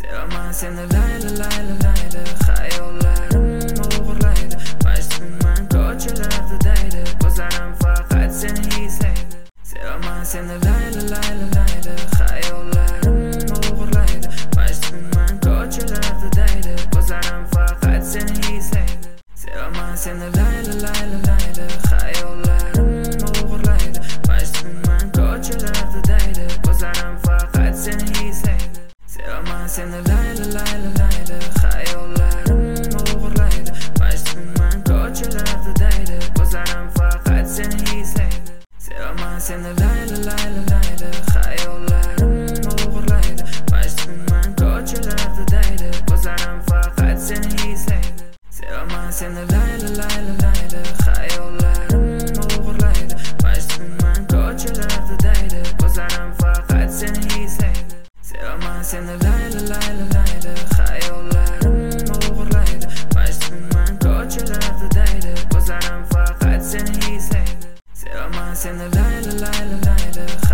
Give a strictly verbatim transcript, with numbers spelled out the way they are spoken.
Sevemem seni layla layla layla. Hayallerim uğurlaydı. Başımdan koçalarda değdi. Gözlerim fakat seni izleydi. Sevemem seni layla layla layla. Hayallerim uğurlaydı. Başımdan koçalarda değdi. Gözlerim fakat seni izleydi. Sevemem seni layla layla layla. Hayallerim uğurlaydı. Başımdan koçalarda değdi. Gözlerim fakat seni izleydi. Sevemem seni layla layla layla. Hayallerim uğurlaydı. Başımdan koçalarda değdi. Gözlerim fakat seni izleydi. Sevemem seni layla layla layla. Hayallerim uğurlaydı. Başımdan koçalarda değdi. Gözlerim fakat seni izleydi. Sevemem seni layla layla layla. Hayallerim uğurlaydı. Başımdan koçalarda değdi. Gözlerim fakat seni izleydi. Sevemem seni layla layla layla. Hayallerim uğurlaydı. Başımdan koçalarda değdi. Gözlerim fakat seni izleydi. Sevemem seni layla layla layla.